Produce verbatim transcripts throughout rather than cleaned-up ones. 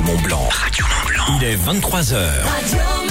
Mont Blanc. Radio Mont Blanc. Il est vingt-trois heures. Radio Mont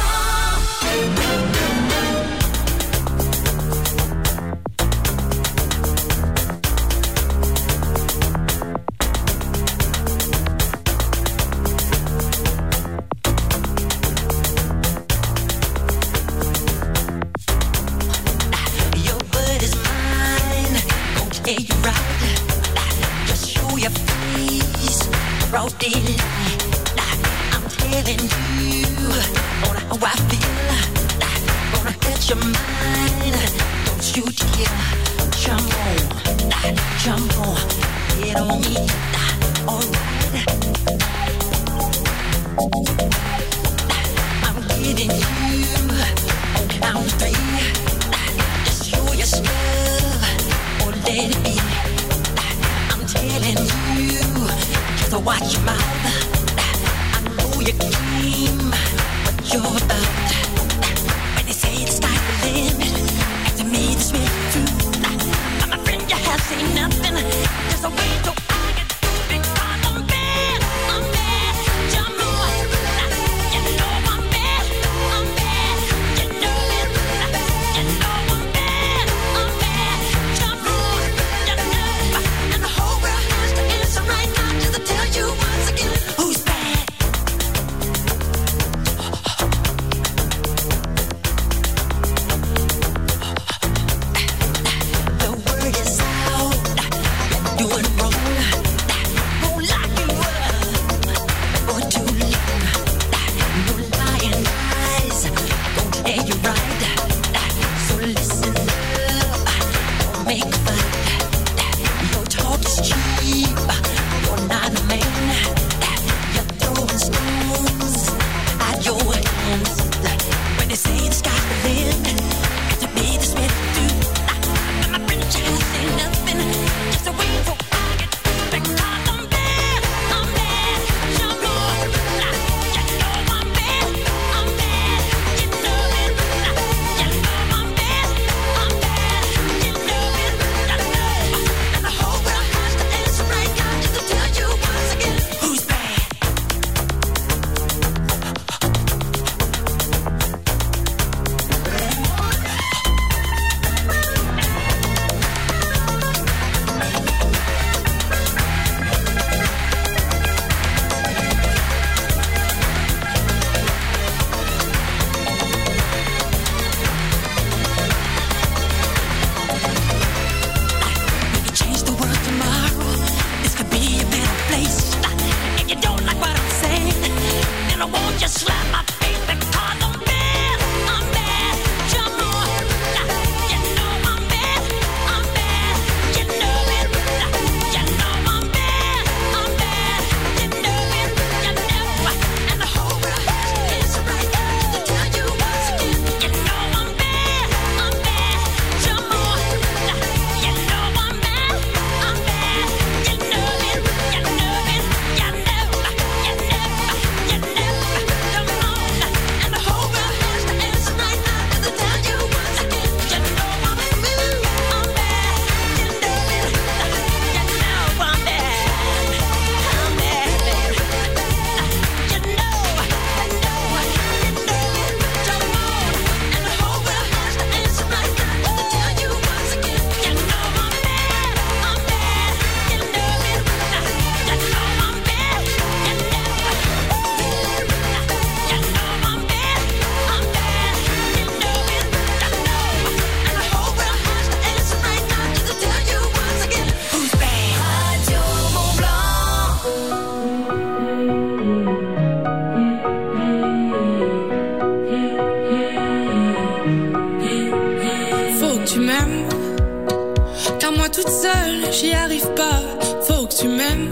j'y arrive pas, faut que tu m'aimes.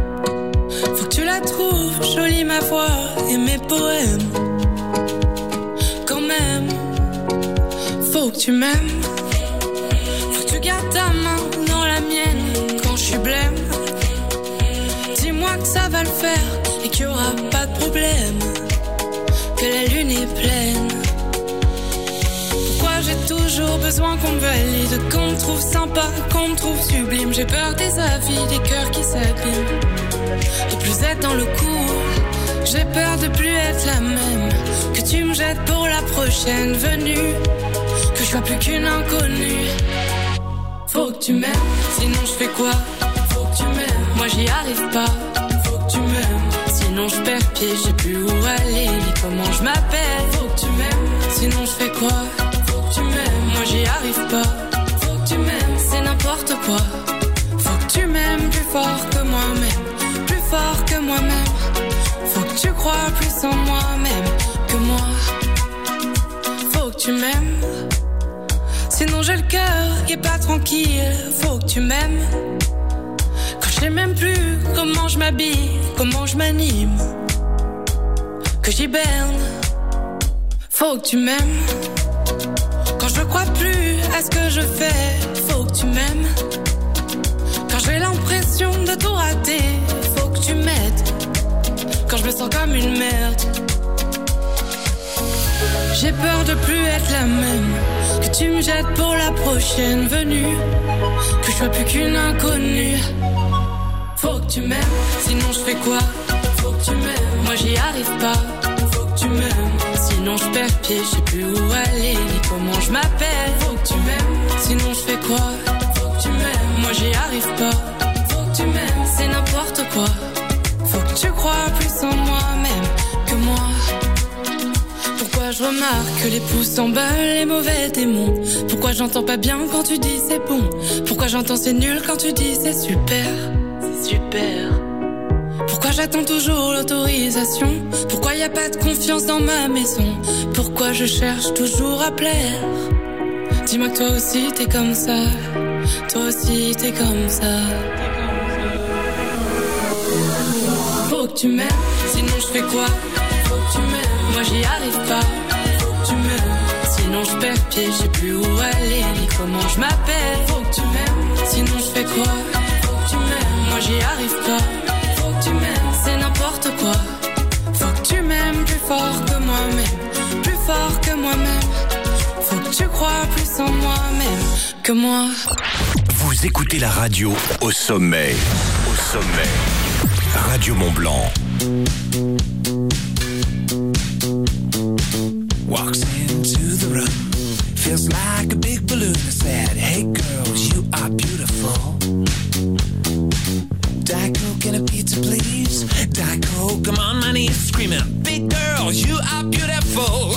Faut que tu la trouves, jolie ma voix et mes poèmes. Quand même, faut que tu m'aimes. Faut que tu gardes ta main dans la mienne quand je suis blême. Dis-moi que ça va le faire et qu'il y aura pas de problème, que la lune est pleine. Pourquoi j'ai toujours besoin qu'on me valide, qu'on me trouve sympa, qu'on me trouve sublime. J'ai peur des avis, des cœurs qui s'abîment, de plus être dans le coup. J'ai peur de plus être la même, que tu me jettes pour la prochaine venue, que je sois plus qu'une inconnue. Faut que tu m'aimes, sinon je fais quoi? Faut que tu m'aimes, moi j'y arrive pas. Faut que tu m'aimes, sinon je perds pied, je sais plus où aller, ni comment je m'appelle. Faut que tu m'aimes, sinon je fais quoi? Faut que tu m'aimes, moi j'y arrive pas. Faut que tu m'aimes, c'est n'importe quoi. Faut que tu m'aimes plus fort que moi-même, plus fort que moi-même. Faut que tu crois plus en moi-même que moi. Faut que tu m'aimes, sinon j'ai le cœur qui est pas tranquille. Faut que tu m'aimes, quand je sais même plus comment je m'habille, comment je m'anime, que j'hiberne. Faut que tu m'aimes, quand je crois plus à ce que je fais. Faut que tu m'aimes, quand j'ai l'impression de tout rater. Faut que tu m'aides, quand je me sens comme une merde. J'ai peur de plus être la même, que tu me jettes pour la prochaine venue, que je sois plus qu'une inconnue. Faut que tu m'aimes, sinon je fais quoi? Faut que tu m'aimes, moi j'y arrive pas. Faut que tu m'aimes, sinon je perds pied, je sais plus où aller, ni comment je m'appelle. Faut que tu m'aimes, sinon je fais quoi? Faut que tu m'aimes, moi j'y arrive pas. Faut que tu m'aimes, c'est n'importe quoi. Faut que tu crois plus en moi-même que moi. Pourquoi je remarque que les pouces s'emballent, les mauvais démons? Pourquoi j'entends pas bien quand tu dis c'est bon? Pourquoi j'entends c'est nul quand tu dis c'est super? C'est super. Pourquoi j'attends toujours l'autorisation? Pourquoi y a pas de confiance dans ma maison? Pourquoi je cherche toujours à plaire? Dis-moi que toi aussi t'es comme ça. Toi aussi t'es comme ça. Faut que tu m'aimes, sinon je fais quoi? Faut que tu m'aimes, moi j'y arrive pas. Faut que tu m'aimes, sinon je perds pied, je sais plus où aller, ni comment je m'appelle. Faut que tu m'aimes, sinon je fais quoi? Faut que tu m'aimes, moi j'y arrive pas. Faut que tu m'aimes, c'est n'importe quoi. Faut que tu m'aimes plus fort que moi-même, plus fort que moi-même. Faut que tu crois plus en moi-même que moi. Vous écoutez la radio au sommet, au sommet. Radio Mont Blanc. Walks into the room, feels like a big balloon. I said, hey girls, you are beautiful. Diet Coke and a pizza, please. Diet Coke, I'm on my knees screaming, big girls, you are beautiful.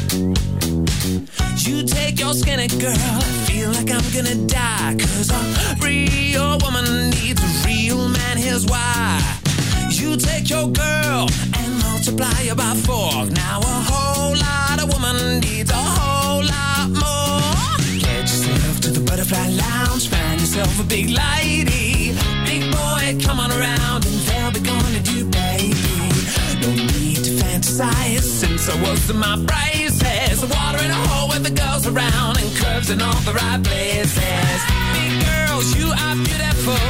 You take your skinny girl, I feel like I'm gonna die. Cause a real woman needs a real man, here's why. You take your girl and multiply her by four. Now a whole lot of woman needs a whole lot more. Get yourself to the butterfly lounge, find yourself a big lady. Big boy, come on around and they'll be gonna do, baby. No need to fantasize, since I was in my braces. Water in a hole with the girls around and curves in all the right places. Big girls, you are beautiful.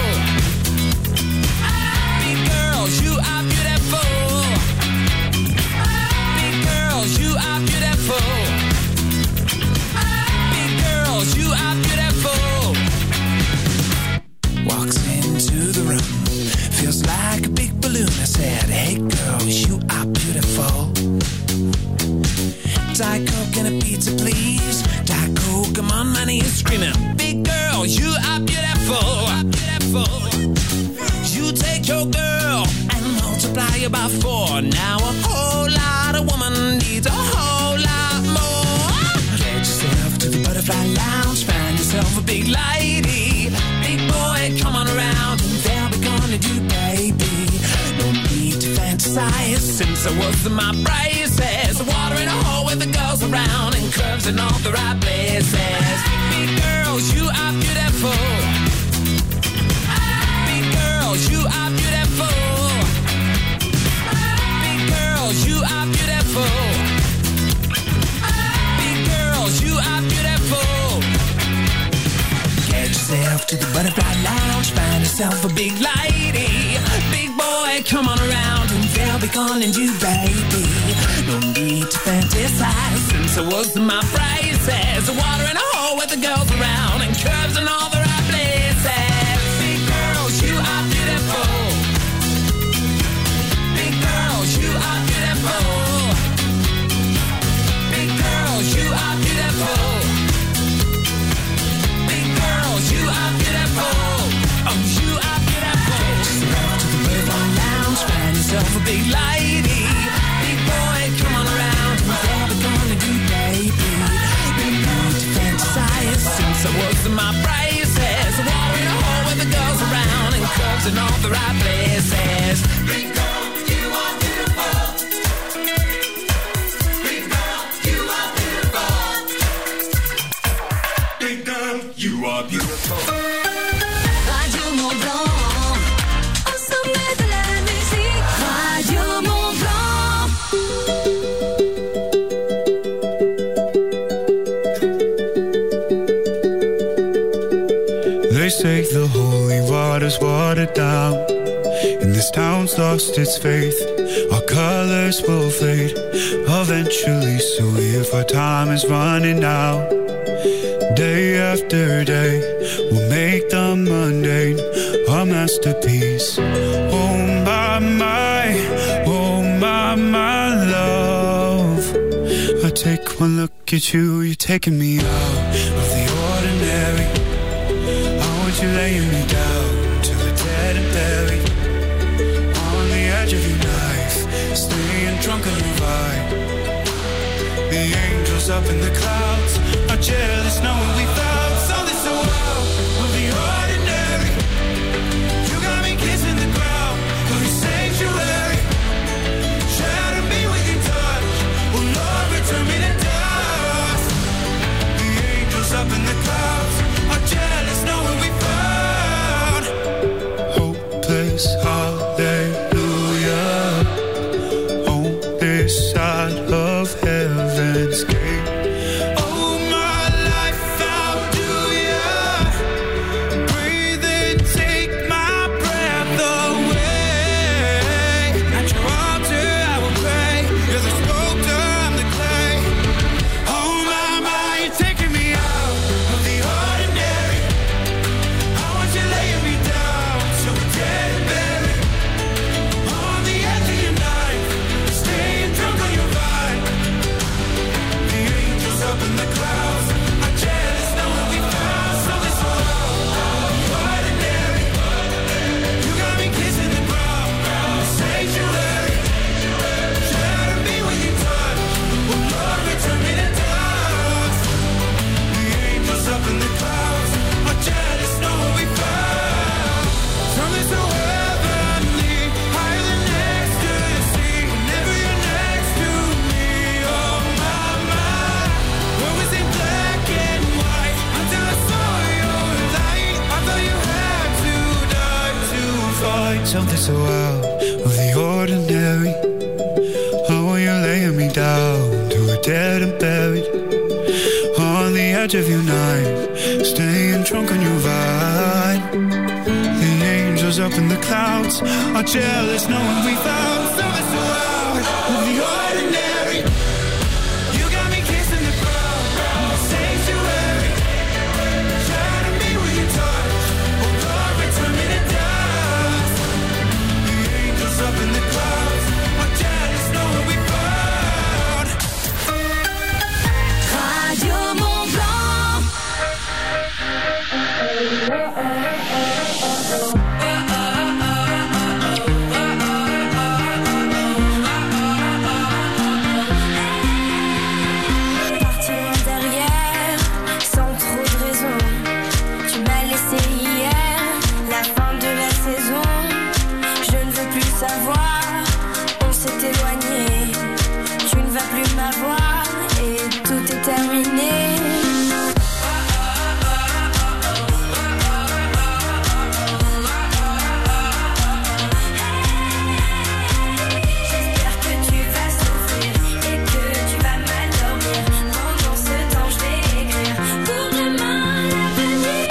You are beautiful. Big girls, you are beautiful. Big girls, you are beautiful. Walks into the room, feels like a big balloon. I said, hey girls, you are beautiful. Diet Coke and a pizza, please. Diet Coke, I'm on my knees screaming, big girls, you are beautiful. Beautiful. You take your girl and multiply it by four. Now a whole lot of woman needs a whole lot more. Get yourself to the butterfly lounge, find yourself a big lady. Big boy, come on around and they'll be gonna do, baby. No need to fantasize, since I was in my braces. Water in a hole with the girls around and curves in all the right places. Big girls, you are beautiful. You are beautiful. Big girls, you are beautiful. Big girls, you are beautiful. Get yourself to the butterfly lounge, find yourself a big lady. Big boy, come on around and they'll be calling you, baby. No need to fantasize, since I was in my braces. Water in a hole with the girls around and curves in all the right places. Big girls, you are beautiful. Big girls, you are a big lady. Big boy, come on around. Whatever we gonna do, baby? Big boy to fantasize. Since I was in my braces, walking in a hole with the girls around and clubs in all the right places. Big girl, you are beautiful. Big girl, you are beautiful. Big girl, you are beautiful. Radio Mont Blanc, au sommet de la musique. Radio Mont Blanc. They say the holy water's watered down, and this town's lost its faith. Our colors will fade eventually, so if our time is running out, day after day, we'll make the mundane a masterpiece. Oh my, my, oh my, my love. I take one look at you, you're taking me out of the ordinary. I want you laying me down to the dead and buried, on the edge of your knife, staying drunk on your vibe. The angels up in the clouds are jealous knowing we found something so out of the ordinary. You got me kissing the ground of your sanctuary. Shatter me with your touch, oh Lord, return me to dust. The angels up in the clouds are jealous knowing we found hopeless hallelujah on this side of heaven's gate. Something so out of the ordinary. Oh, you're laying me down to a dead and buried, on the edge of your night, staying drunk on your vine. The angels up in the clouds are jealous knowing we found something so out of the ordinary. You got me kissing the ground, sanctuary. Shatter me with your touch, oh Lord, return me to dust. Up in the clouds, I'm jealous knowing we found Radio Mont Blanc. Parti loin derrière, sans trop de raison. Tu m'as laissé hier, la fin de la saison. Je ne veux plus savoir, on s'est éloigné. Tu ne vas plus m'avoir et tout est terminé. J'espère que tu vas souffrir et que tu vas mal dormir. Pendant ce temps je vais écrire pour demain l'avenir.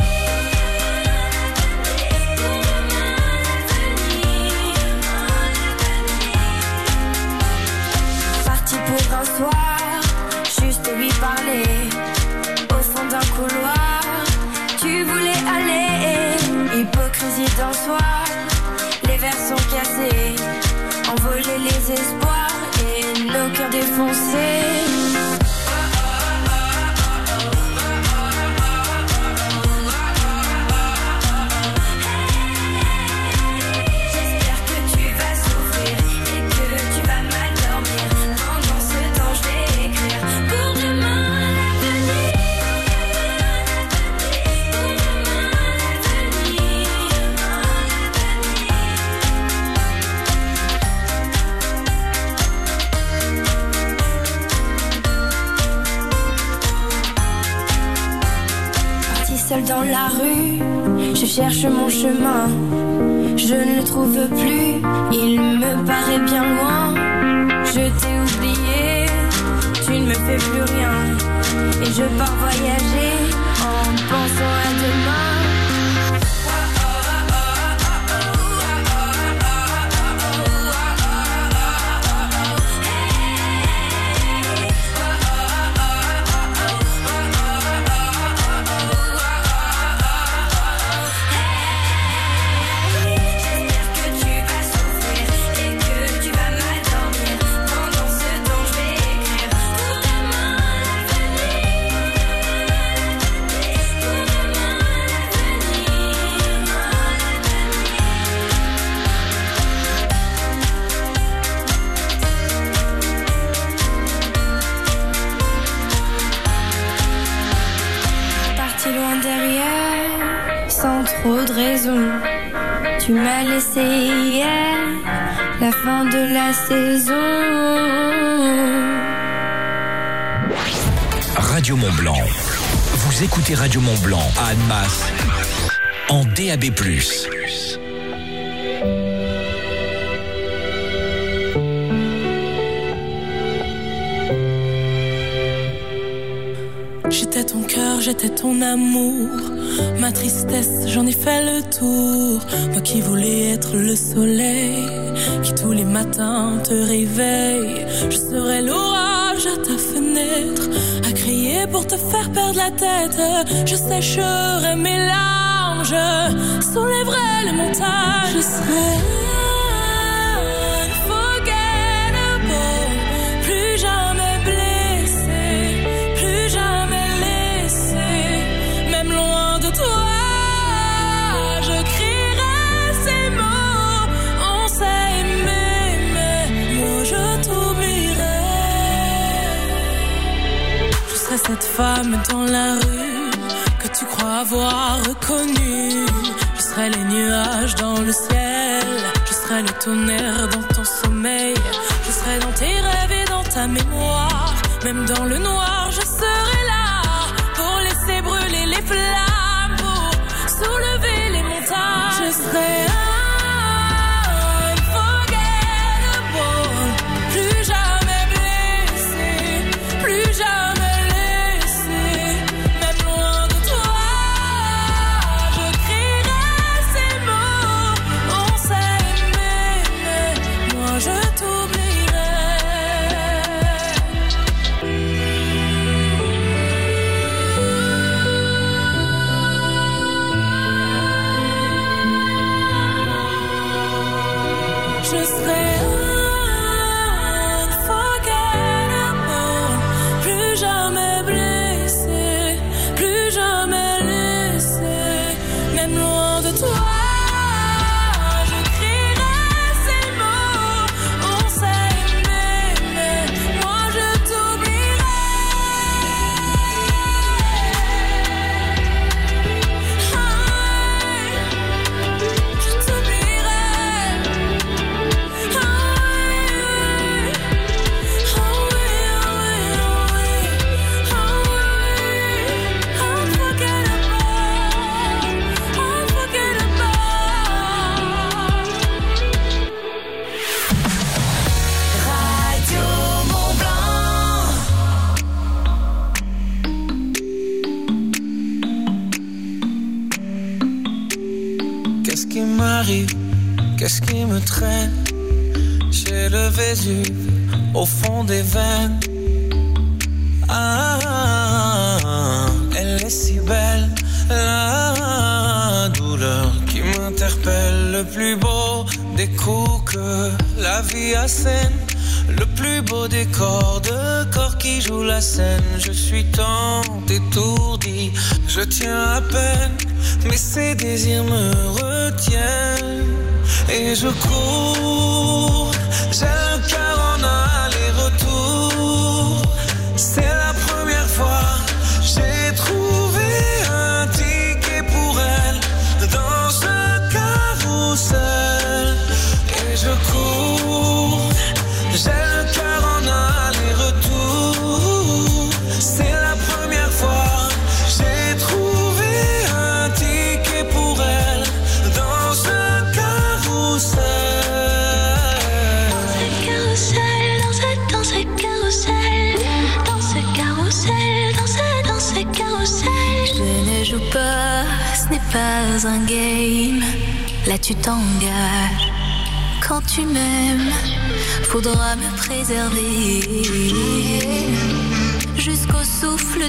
Parti pour un soir, juste lui parler. Au fond d'un couloir, tu voulais aller. Hypocrisie d'un soir, les verres sont cassés. Envoler les espoirs et nos cœurs défoncés. J'espère que tu vas souffrir et la rue, je cherche mon chemin. Je ne le trouve plus, il me paraît bien loin. Je t'ai oublié, tu ne me fais plus rien. Et je pars voyager en pensant à demain. Trop de raisons, tu m'as laissé hier, la fin de la saison. Radio Mont Blanc. Vous écoutez Radio Mont Blanc à Annemasse en D A B plus. J'étais ton cœur, j'étais ton amour. Ma tristesse, j'en ai fait le tour. Moi qui voulais être le soleil, qui tous les matins te réveille. Je serai l'orage à ta fenêtre, à crier pour te faire perdre la tête. Je sécherai mes larmes, je soulèverai les montagnes. Je serai unforgettable, plus jamais blessé, plus jamais. Toi, je crierai ces mots. On s'est aimé, mais moi je t'oublierai. Je serai cette femme dans la rue que tu crois avoir reconnue. Je serai les nuages dans le ciel, je serai le tonnerre dans ton sommeil. Je serai dans tes rêves et dans ta mémoire. Même dans le noir, je serai là pour laisser brûler les flammes, soulever les montagnes. Je serai unforgettable, plus jamais blessé, plus jamais laissé, même loin de toi. Je crierai ces mots. On s'est aimé, mais moi je t'oublierai. Je serai unforgettable, plus jamais blessé, plus jamais laissé, même loin de toi. Je crierai ces mots. On s'est aimé, mais moi je t'oublierai. Je t'oublierai. Qu'est-ce qui m'arrive? Qu'est-ce qui me traîne? J'ai le Vésuve au fond des veines. Ah, elle est si belle, la douleur qui m'interpelle. Le plus beau des coups que la vie assène, le plus beau des corps de corps qui jouent la scène. Je suis tant étourdi, je tiens à peine, mais ces désirs me retiennent. Et je cours, j'ai le cœur en aller-retour. C'est la première fois, j'ai trouvé un ticket pour elle dans ce carrousel. Et je cours, j'ai le cœur en aller-retour. C'est la première fois, j'ai trouvé un pas un game, là tu t'engages. Quand tu m'aimes, faudra me préserver jusqu'au souffle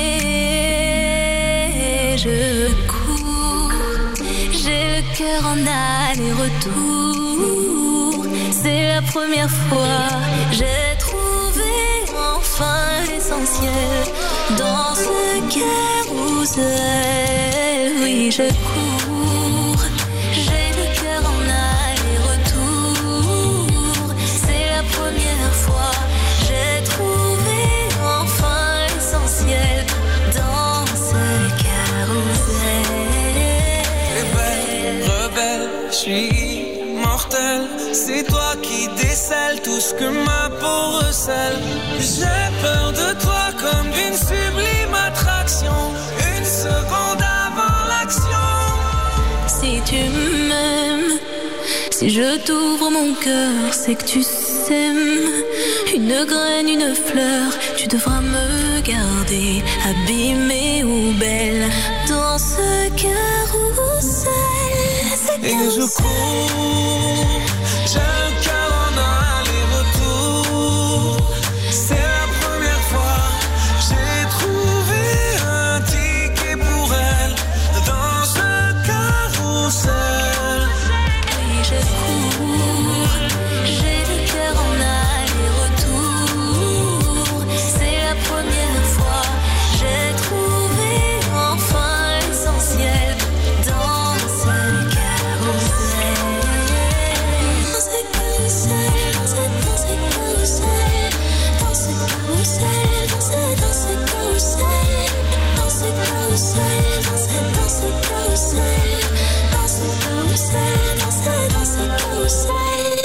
dernier. Je cours, j'ai le cœur en aller-retour. C'est la première fois, j'ai trouvé enfin l'essentiel dans ce carrousel. Oui, je cours, j'ai le cœur en aller-retour. C'est la première fois, j'ai trouvé enfin l'essentiel dans ce carrousel. Rebelle, rebelle, je suis mortel. C'est toi qui décèles tout ce que ma peau recèle. J'ai peur de toi comme d'une sublime attraction, une seconde avant l'action. Si tu m'aimes, si je t'ouvre mon cœur, c'est que tu s'aimes. Une graine, une fleur, tu devras me garder abîmée ou belle dans ce carrousel. Et je cours, j'ai un cœur en aller-retour. C'est la première fois, j'ai trouvé un ticket pour elle dans ce carrousel. Oui, je cours, j'ai le cœur en aller-retour. C'est la première fois, j'ai trouvé enfin l'essentiel dans ce carrousel. Dans ce carrousel, dans ce, dans ce carrousel, dans ce carrousel, dans ce, dans ce carrousel, dans ce carrousel, dans ce, dans ce carrousel, dans ce carrousel, dans ce, dans ce carrousel.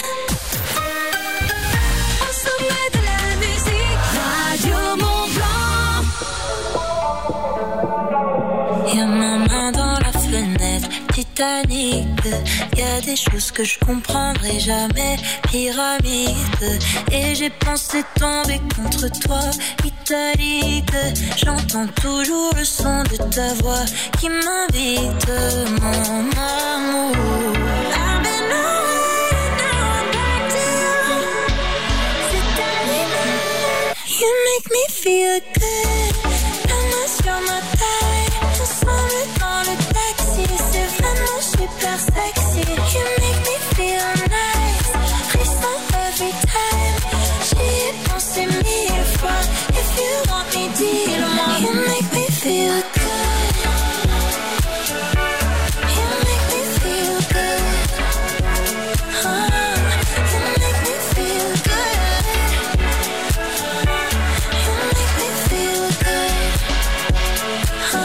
Au sommet de la musique, Radio Mont-Blanc. Y'a ma main dans la fenêtre, Titanic. Y'a des choses que je comprendrai jamais, pyramide. Et j'ai pensé tomber contre toi, italique. J'entends toujours le son de ta voix qui m'invite, mon amour. I've been away, now I'm back to you. C'est terminé. You make me feel good. La main sur ma taille, ensemble dans le taxi. C'est vraiment super sexy. You make me feel nice. Frisson every time. J'y ai pensé mille fois. If you want me, dis-le-moi. You make me feel good. You make me feel good. Oh, you make me feel good. You make me feel good. Oh.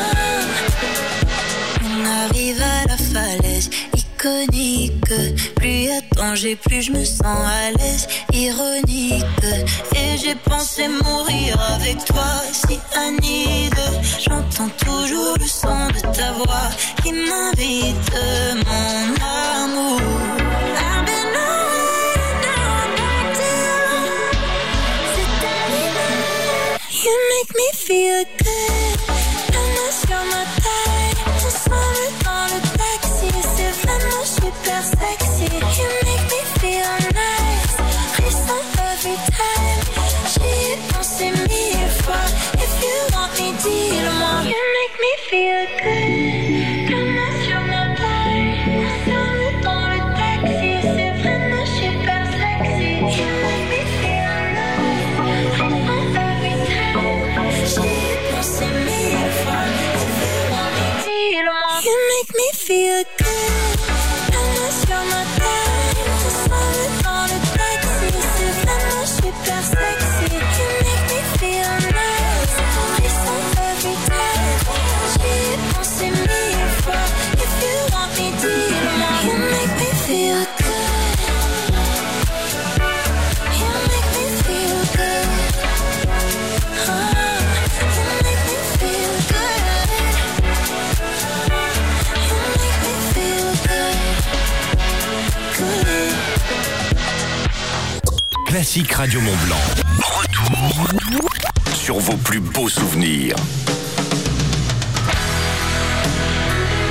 On arrive à la falaise iconique. Plus y a danger, plus je me sens à l'aise. Ironique. Et j'ai pensé mourir avec toi, si Anide. J'entends toujours le son de ta voix qui m'invite, mon amour. I've been away, now I'm back to you. C'est terminé. You make me feel good. La main sur ma taille, ensemble dans le taxi. C'est vraiment super sexy. You make me feel nice. Frisson every time. J'y ai pensé mille fois. If you want me, dis-le-moi. You make me feel good. La main sur ma taille, ensemble dans le taxi. C'est vraiment super sexy. You make me feel nice. Frisson every time. J'y ai pensé mille fois. If you want me, dis-le-moi. You make me feel good. La main sur ma taille, ensemble dans le taxi. C'est vraiment super sexy. You make me feel nice. Frisson every time. J'y ai pensé mille fois. If you want me, dis-le-moi. You make me feel good. You make me feel good. Oh, you make me feel good. You make me feel good. Good. Classique Radio Mont-Blanc. Retour sur vos plus beaux souvenirs.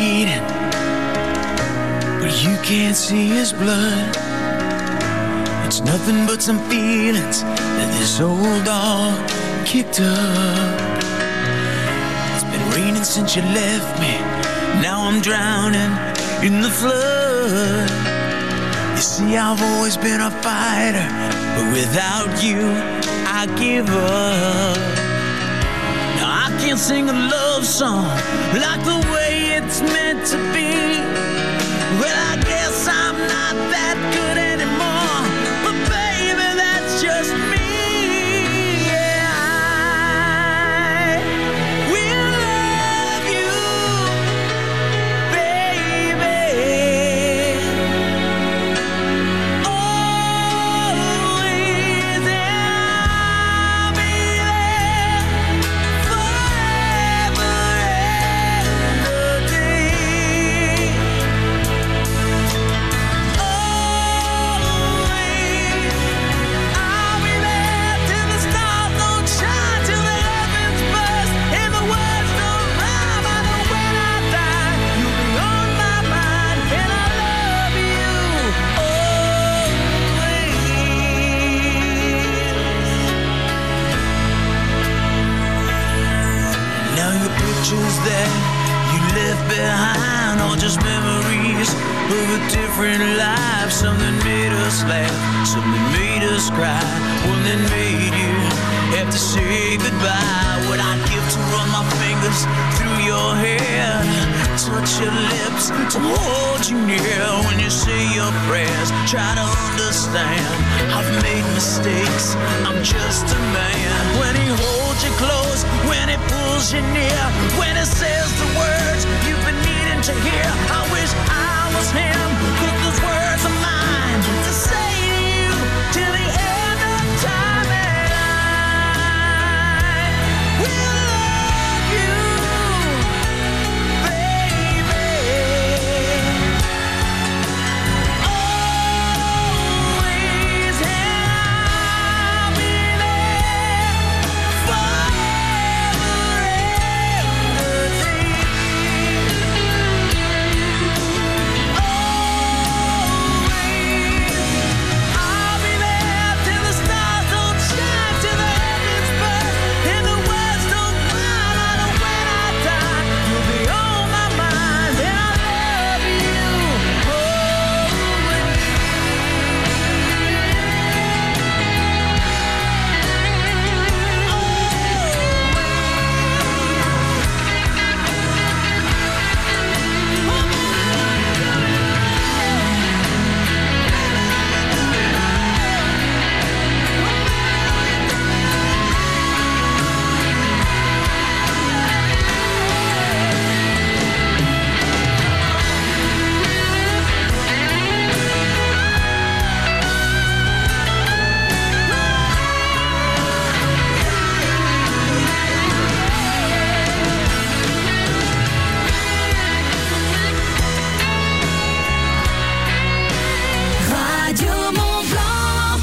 bleeding, but you can't see his blood. It's nothing but some feelings that this old dog kicked up. It's been raining since you left me. Now I'm drowning in the flood. You see, I've always been a fighter, but without you, I give up. Now I can't sing a love song like the way it's meant to be. Well, I guess I'm not that good anymore, but baby, that's just me. Yeah, I will love you, baby. Always, I'll be there forever and a day. Always, I'll be there till the stars don't shine, till the heavens burst and the words don't rhyme. I know when I die, you'll be on my mind, and I love you always. Now your pictures that you left behind are just memories of a different life. Something made us laugh, something made us cry, one that made you have to say goodbye. What I'd give to run my fingers through your hair, touch your lips, to hold you near when you say your prayers. Try to understand, I've made mistakes, I'm just a man. When he holds you close, when he pulls you near, when he says the words you've been needing to hear, I wish I was him, 'cause those words are mine to say to you till the end of time. And I will love you, baby. Always, I'll be there forever and a day. Always, I'll be there till the stars don't shine, till the heavens burst and the words don't rhyme. I know when I die, you'll be on my mind, and I love you Radio Mont Blanc.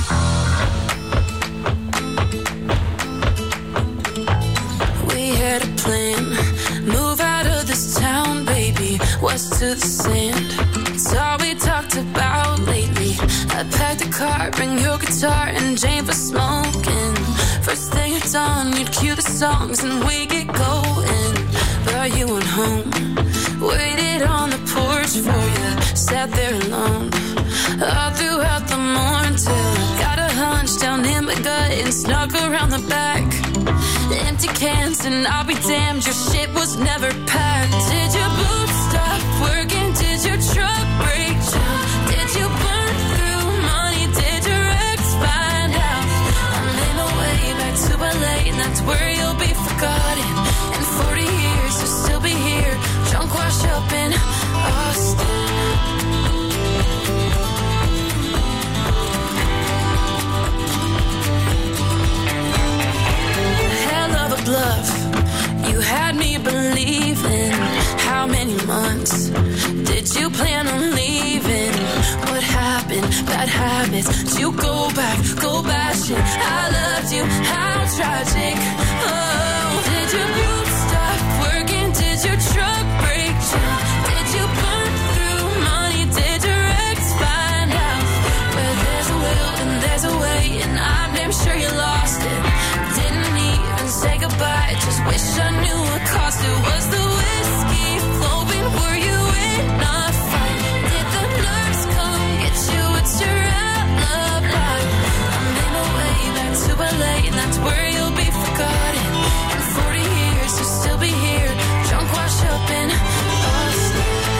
We had a plan, move out of this town, baby, west to the sand. It's all we talked about lately. I packed a car, bring your guitar and Jane for smoking. First thing it's on, you'd cue the songs and we get going. But you went home, waited on the porch for you, sat there alone all throughout the morning till I got a hunch down in my gut and snuck around the back. Empty cans and I'll be damned, your shit was never packed. Did your boots stop working? Did your truck break down? Did you burn through money? Did your ex find out? I'm in my way back to L A, and that's where you'll be forgotten. In forty years you'll still be here, drunk washed up in Austin. Hell of a bluff, you had me believing. How many months did you plan on leaving? What happened? Bad habits. Did you go back, go bashing? I loved you, how tragic. Oh, did your boots stop working? Did your truck break down? Did I just wish I knew what caused it. Was the whiskey flowing? Were you in a fight? Did the nurse come get you? What's your alibi? I'm in a way back to L A, and that's where you'll be forgotten. In forty years you'll still be here, drunk, washed up in Boston.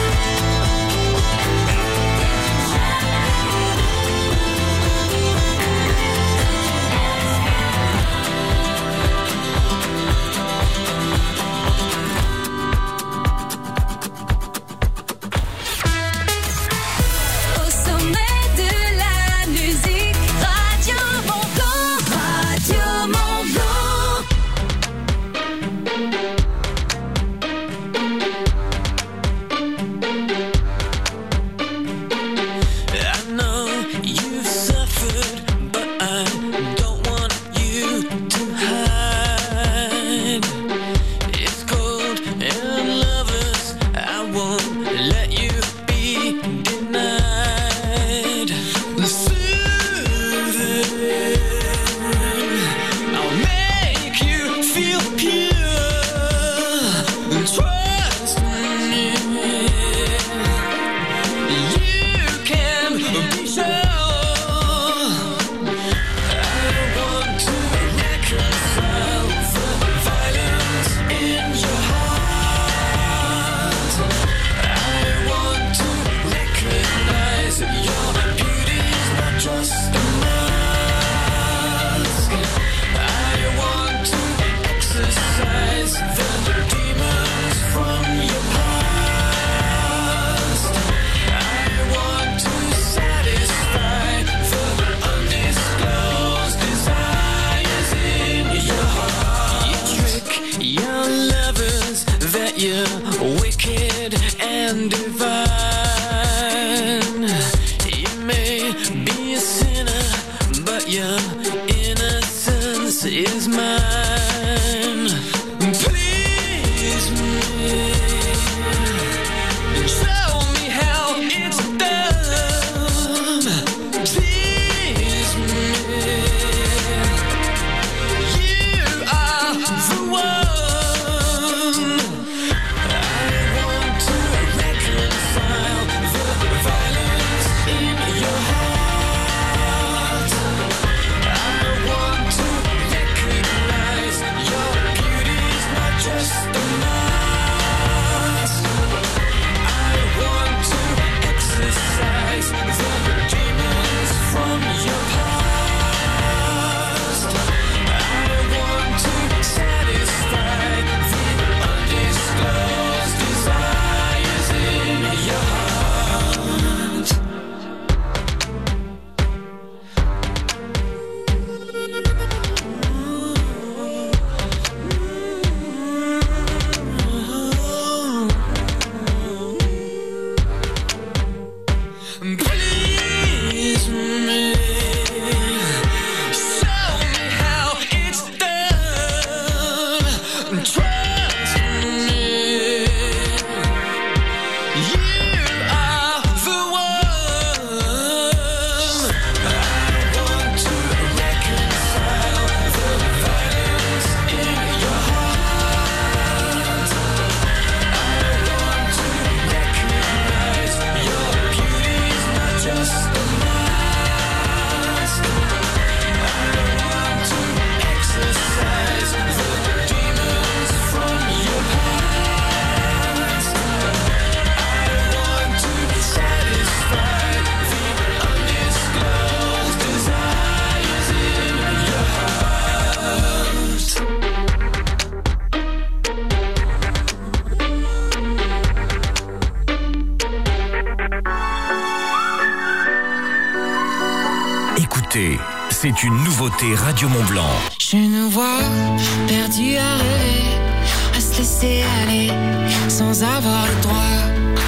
C'est une nouveauté Radio Mont Blanc. Je nous vois perdus à rêver, à se laisser aller sans avoir le droit.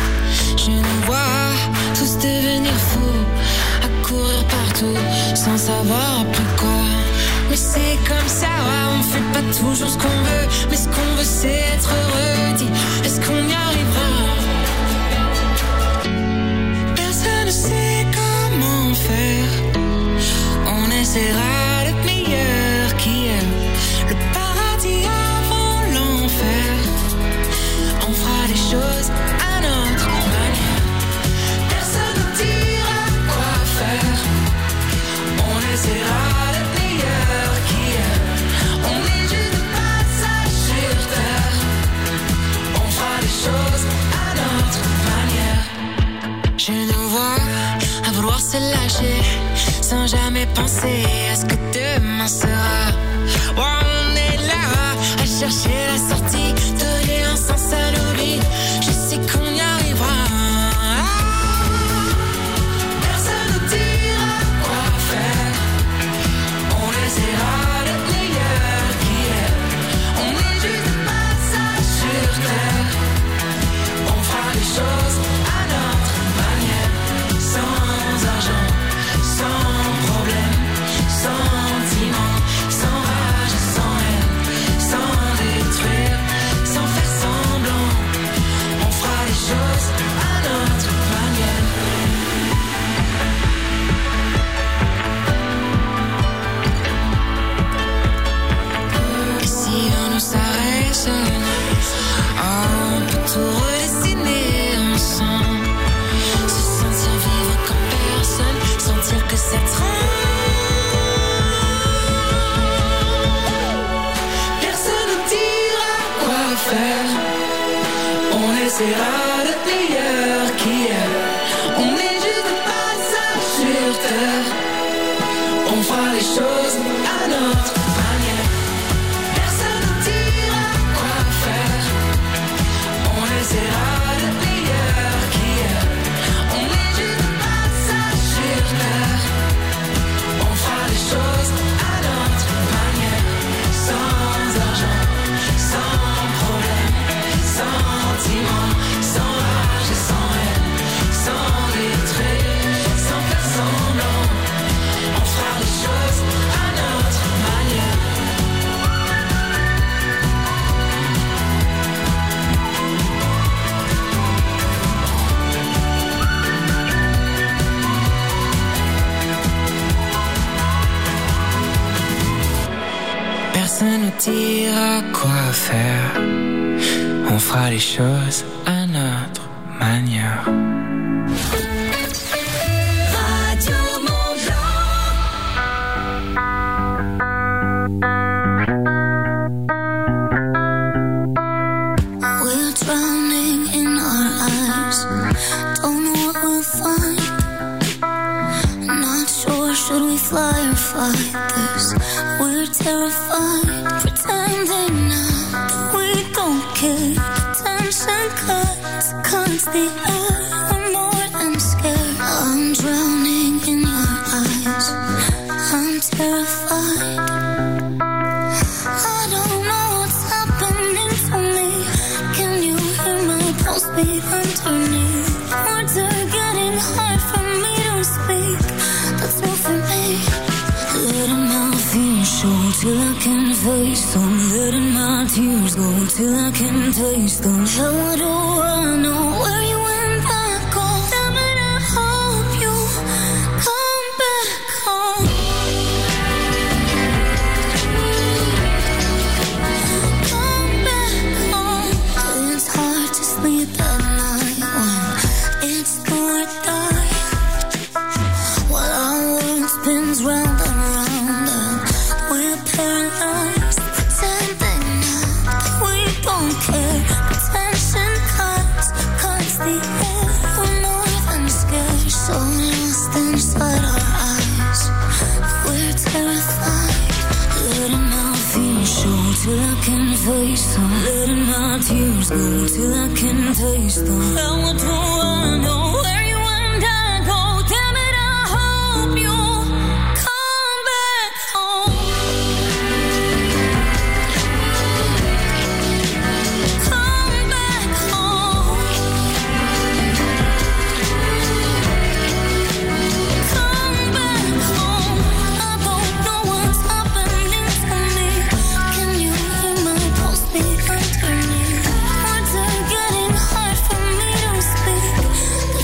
Je nous vois tous devenir fous, à courir partout sans savoir plus quoi. Mais c'est comme ça, on fait pas toujours ce qu'on veut, mais ce qu'on veut c'est être heureux. Dis, est-ce qu'on y arrivera? Personne ne sait comment faire. On essaiera d'être meilleur qu'hier. Le paradis avant pouvoir se lâcher sans jamais penser à ce que demain sera. Oh, on est là à chercher la sortie, donner un sens à nos vies. Je sais qu'on y arrivera. Personne ne dira quoi faire. On essaiera d'être meilleur qu'hier. On est juste de passage sur terre. On fera les choses à notre manière, sans argent, sans problème, sentiment, sans rage, sans haine, sans détruire, sans faire semblant. On fera les choses à notre manière. Et si on nous s'arrête, oh, on peut tout redessiner ensemble. Se sentir vivre comme personne, sentir que ça te rend. Personne ne dira quoi faire. On essaiera d'être meilleur qu'hier. On est juste de passage sur terre. On fera les choses à notre manière. Personne ne dira quoi faire. On essaiera d'être meilleur qu'hier. On est juste de passage sur terre. On fera les choses à notre manière. Sans argent, sans problème, sentiment, sans rage et sans haine, sans détruire, sans faire semblant. On fera les choses à notre manière. Personne ne dira quoi faire. On fera les choses à notre manière. Radio We're drowning in our eyes. Don't know what we'll find. Not sure, should we fly or fight this? We're terrified, pretending now that we don't care. Tension cuts, cuts the air. We're more than scared. I'm drowning in your eyes. I'm terrified. I don't know what's happening to me. Can you hear my pulse beat underneath? Words are getting hard for me to speak. That's all for me. Letting my fears show till I can face them. Letting my tears go till I can taste them. How do I know where you went back home? Damn it, I hope you come back home. Come back home. It's hard to sleep at night when it's do or die. While our world spins round and round and we're paralyzed, pretending now that we don't care. Tension cuts, cuts the air. We're more than scared, so lost inside our eyes. We're terrified. Letting our fears show till I can face them. Letting my tears go till I can taste them. How do I know where you and I go? Damn it, I hope you come back home. Come back home. Come back home. I don't know what's happening to me. Can you hear my pulse beat underneath? Words are getting hard for me to speak.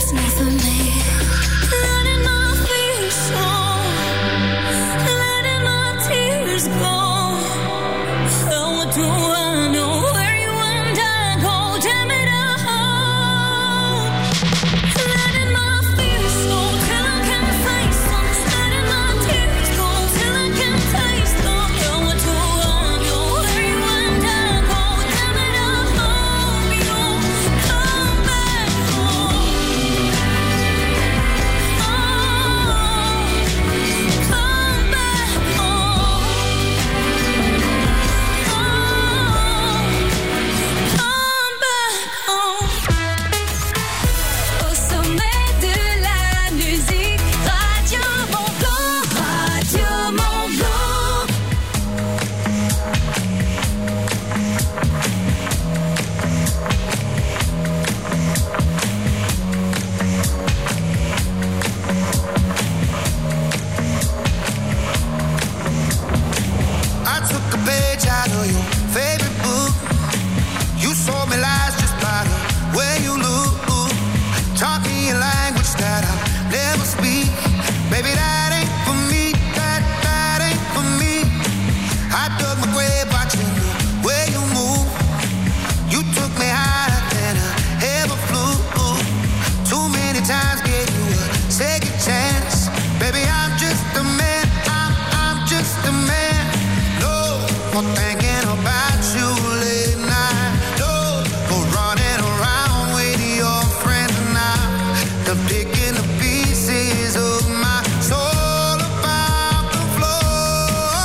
me a language that I'll never speak. Baby, that ain't for me, that, that ain't for me. I dug my grave watching the way you move. You took me higher than I ever flew. Too many times gave you a second chance. Baby, I'm just a man, I'm, I'm just a man. No more thinking about you late night. No more running around with your friends now. I'm picking the pieces of my soul about the floor.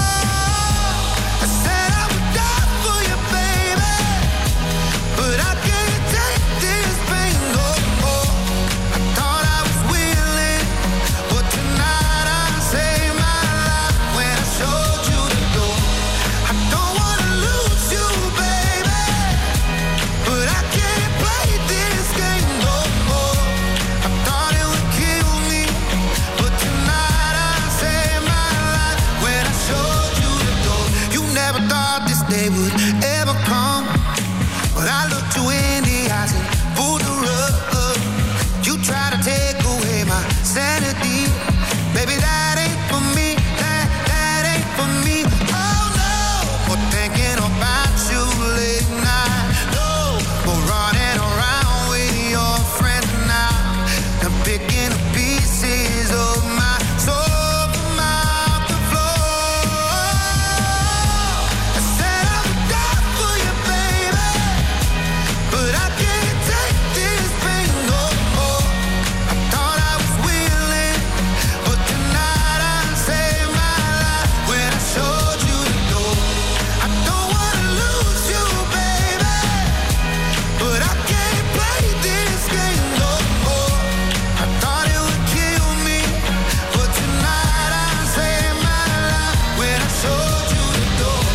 I said I would die for you, baby, but I can't take this pain no more. I thought I was willing, but tonight I saved my life when I showed you the door. I don't wanna lose you, baby, but I can't play this game no more. I thought it would kill me, but tonight I saved my life when I showed you the door. You never thought this day would ever come, but I looked you in the eyes and pulled the rug. You try to take away my sanity. Baby, that ain't for me, that, that ain't for me. Oh no, more thinking about you late night. No, more running around with your friends now. I'm picking the pieces of my soul from out the floor. I said I would die for you, baby, but I can't take this pain no more. I thought I was willing, but tonight I saved my life when I showed you the door. I don't wanna lose you, baby, but I can't play this game no more. I thought it would kill me, but tonight I saved my life when I showed you the door.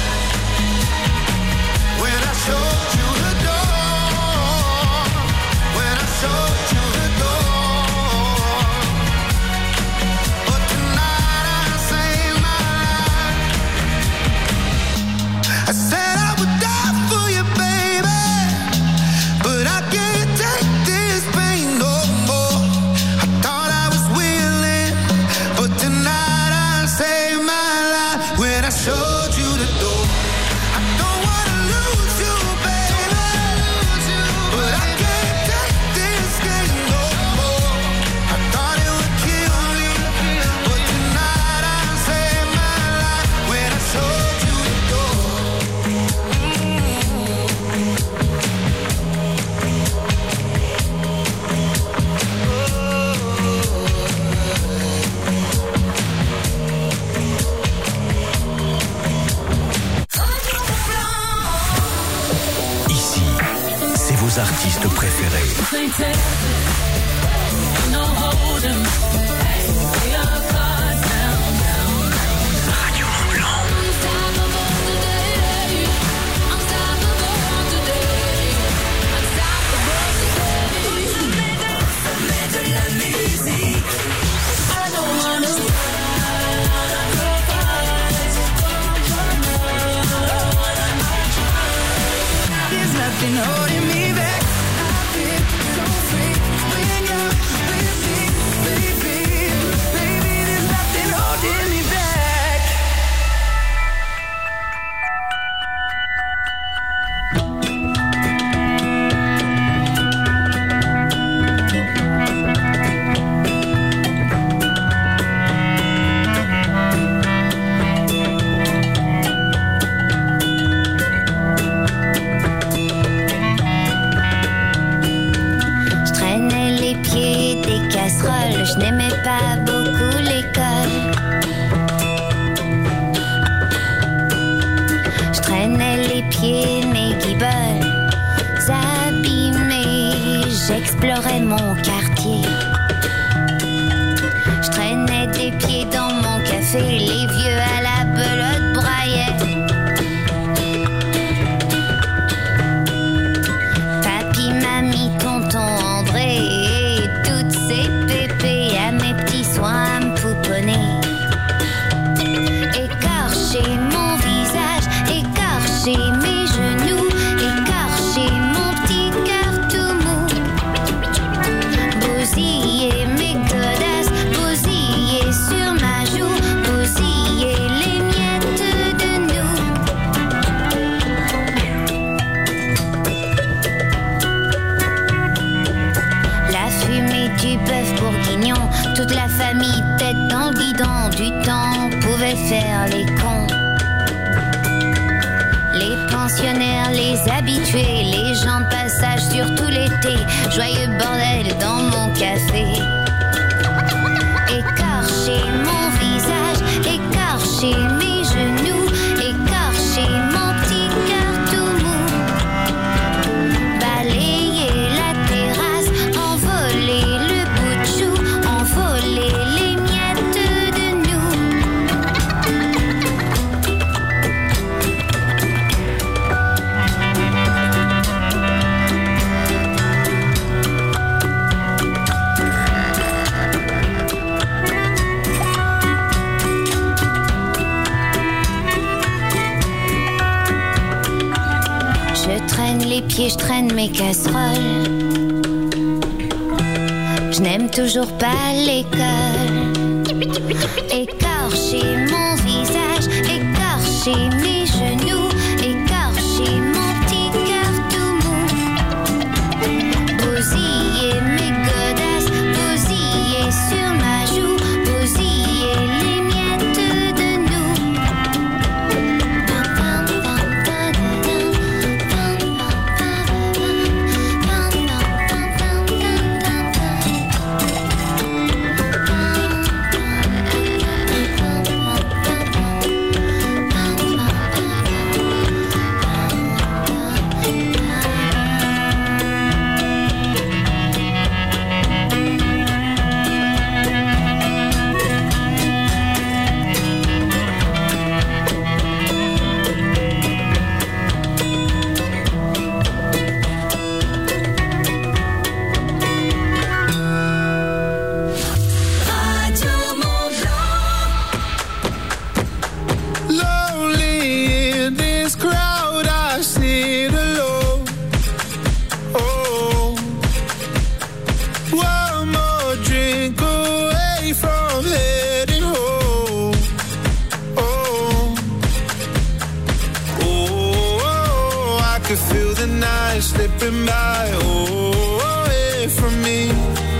When I showed you the door. When I showed you the door. But tonight I saved my life. I said I would die for you, baby, but I can't take this pain no more. I thought I was willing, but tonight I saved my life when I showed you the door. I don't wanna lose you, baby, but I can't take this game no more. I thought it would kill me, but tonight I saved my life when I showed you the door. Ici, c'est vos artistes préférés. Radio Mont-Blanc. There's nothing holding me back. I feel so free when you're with me, baby. Baby, there's nothing holding me back. Je traînais les pieds des casseroles, je n'aimais pas beaucoup l'école. Je traînais les pieds, mes guiboles abîmés, j'explorais mon quartier. Je traînais des pieds dans mon café, les vieux à la belote braillaient. Papy, mamie, tonton André et toutes ces pépées à mes petits soins à me pouponner. Écorcher mon visage, écorcher mes genoux, écorcher mon petit cœur tout mou. famille, tête dans le guidon du temps, pouvait faire les cons. Les pensionnaires, les habitués, les gens de passage surtout l'été, joyeux bordel dans mon café. Écorcher mon visage, écorcher mes genoux, écorcher mon petit cœur tout mou. Balayer la terrasse, envoler le bout de chou, envoler les miettes de nous. Je traîne les pieds, je traîne mes casseroles. Je n'aime toujours pas l'école. Écorcher mon visage, écorcher mes genoux, écorcher mon petit cœur tout mou. Bousiller mes godasses, bousiller sur ma joue, bousiller les miettes de nous. Lonely in this crowd, I sit alone. Oh, one more drink away from heading home. Oh, oh, I could feel the night slipping by. Oh, away from me.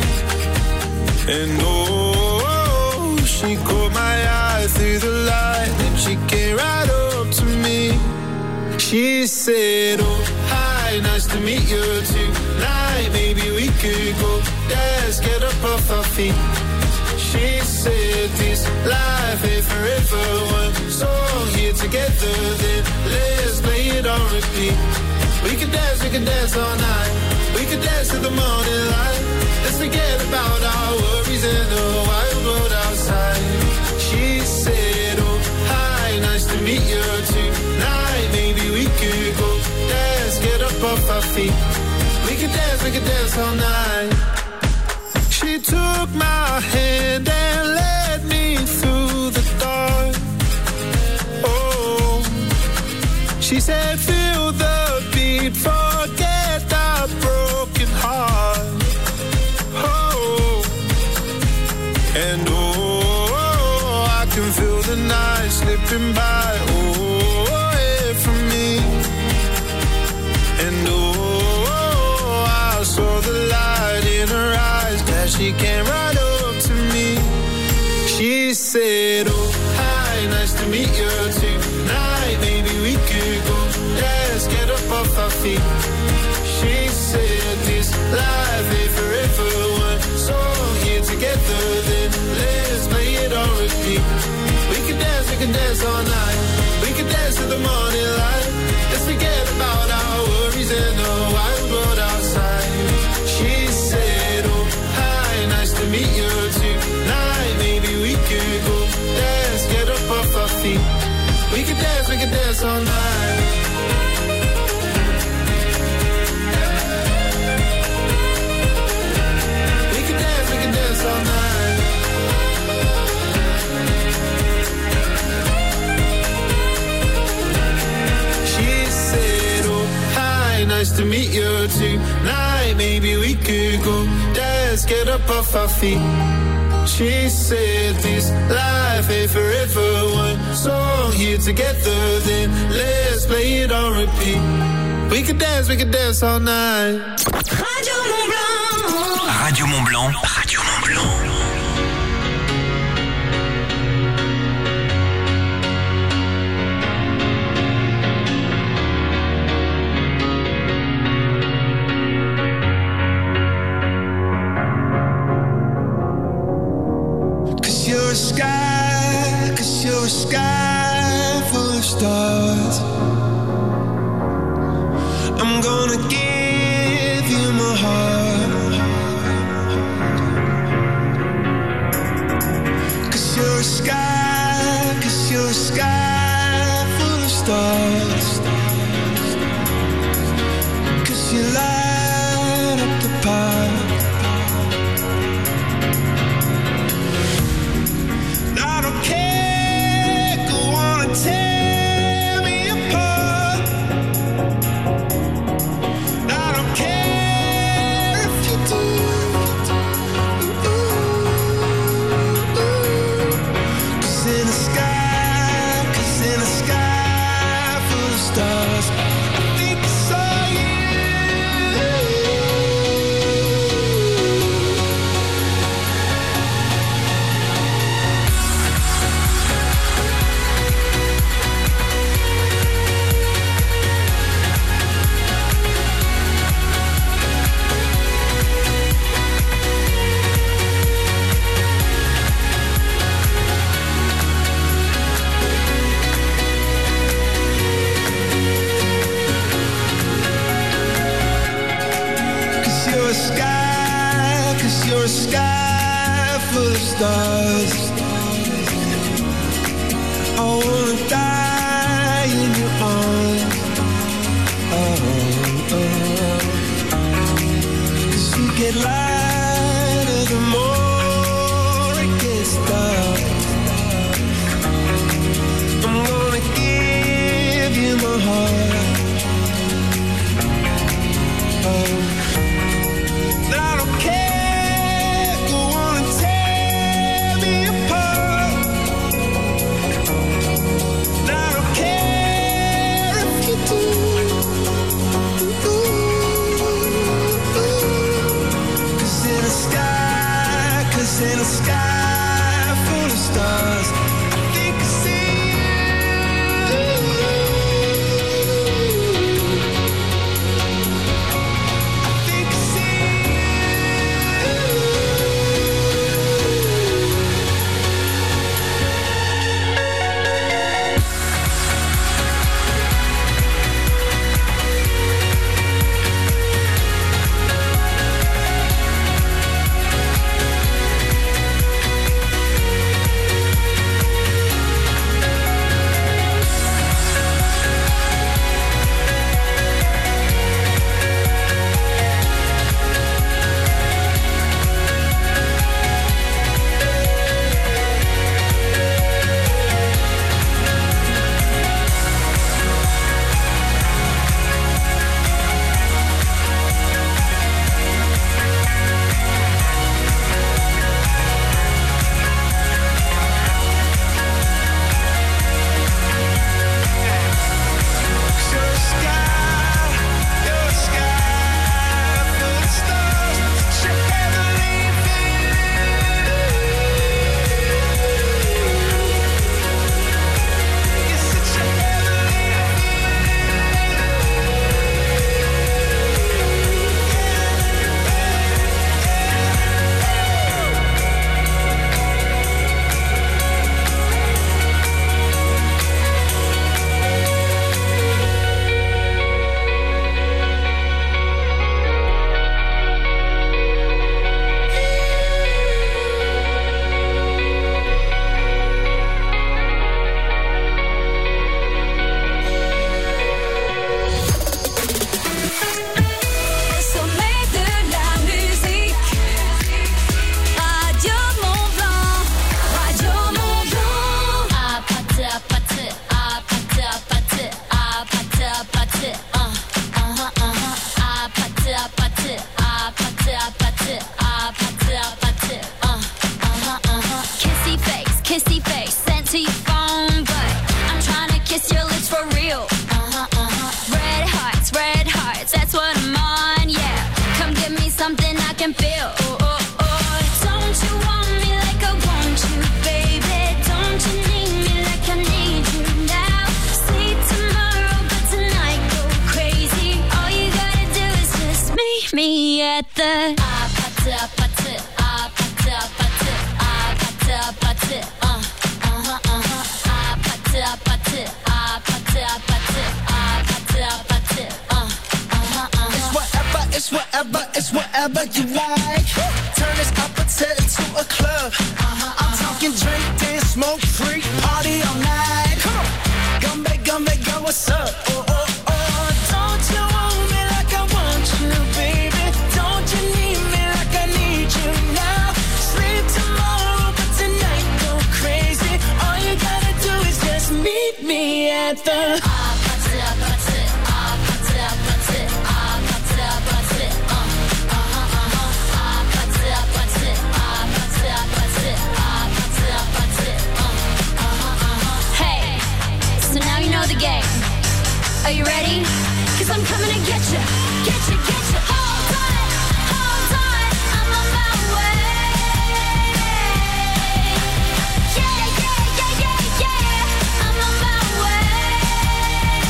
And oh, she caught my eye through the light, and she came right up to me. She said, oh, hi, nice to meet you tonight. Maybe we could go dance, get up off our feet. She said, this life ain't forever. One song here together, then let's play it on repeat. We could dance, we could dance all night. We could dance to the morning light. Let's forget about our worries and the wild road outside. She said, oh, hi, nice to meet you tonight. Maybe we could go dance, get up off our feet. We could dance, we could dance all night. She took my hand and led me through the dark. Oh, she said, feel the beat, forget the broken heart. Oh, and oh, I can feel the night slipping by. Oh, away from me. And oh, I saw the light in her eyes as she came right up to me. She said, oh, hi, nice to meet you tonight. Maybe we could go dance, get up off our feet. She said, this life ain't forever. One song here together, then let's play it on repeat. We can dance, we can dance all night. We can dance to the morning light. Let's forget about our worries and the wild world outside. She said, oh, hi, nice to meet you tonight. Maybe we could go dance, get up off our feet. We can dance, we can dance all night. We can dance, we can dance all night. She said, oh, hi, nice to meet you tonight. Maybe we could go dance, get up off our feet. She said, this life ain't forever. One song here together, then let's play it on repeat. We could dance, we could dance all night. Radio Mont Blanc. Radio Mont Blanc. Radio Mont Blanc. sky, 'cause you're a sky full of stars. I'm gonna give you my heart, 'cause you're a sky, 'cause you're a sky full of stars. 'Cause you light up the park. I don't care, go on and tear me apart. I don't care if you do. Cause in the sky, cause in the sky full of stars, I think I saw you. Cause you're a sky, cause you're a sky full of stars. I wanna die in your arms. Oh, oh. Cause you get lighter the more it gets dark. I'm gonna give you my heart. Oh. I don't care, go on and tear me apart. I don't care if you do. Cause in the sky, cause in the sky full of stars, I think I see you. I think I see kissy face sent to your phone, but I'm trying to kiss your lips for real. Uh-huh, uh-huh. Red hearts, red hearts, that's what I'm on, yeah. Come give me something I can feel. Oh, oh, oh. Don't you want me like I want you, baby? Don't you need me like I need you now? See tomorrow, but tonight go crazy. All you gotta do is just meet me at the ah, pata, pata, ah, pata, pata, ah, pata, pata. whatever you like. Turn this opposite into a club. Uh-huh, I'm talking drink, dance, smoke, freak, party all night. Come on, gumbe, gumbe, go, what's up? Oh, oh, oh, don't you want me like I want you, baby? Don't you need me like I need you now? Sleep tomorrow, but tonight go crazy. All you gotta do is just meet me at the Are you ready? Cause I'm coming to get you, get you, get you. Hold on, hold on, I'm on my way. Yeah, yeah, yeah, yeah, yeah, I'm on my way.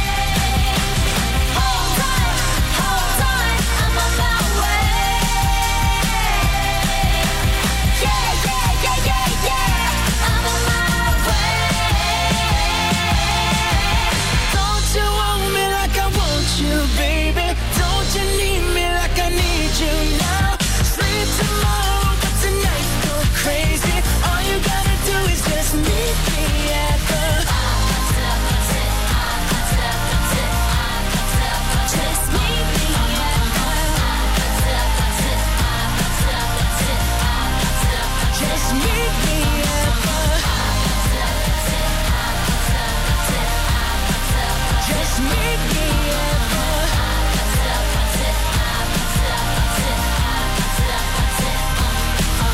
Hold on, hold on, I'm on my way. Yeah, yeah, yeah, yeah, yeah, I'm on my way. You want me like I want you, baby. Don't you need me like I need you now? Sleep tomorrow, but tonight go crazy. All you gotta do is just meet me at the just meet me at the just meet me